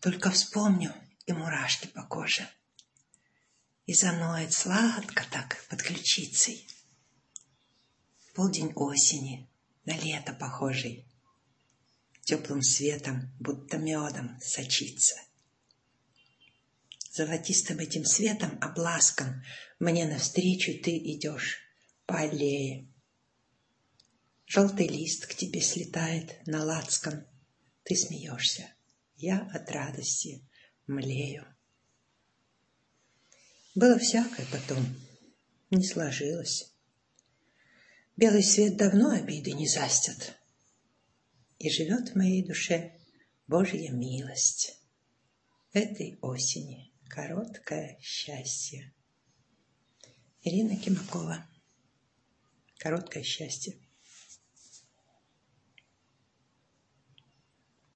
Только вспомню, и мурашки по коже, и заноет сладко так под ключицей. Полдень осени, на лето похожий, теплым светом, будто медом сочится. Золотистым этим светом, обласком, мне навстречу ты идешь по аллее. Желтый лист к тебе слетает на лацкан, ты смеешься, я от радости млею. Было всякое потом, не сложилось. Белый свет давно обиды не застят, и живет в моей душе Божья милость. Этой осени короткое счастье. Ирина Кимакова. Короткое счастье.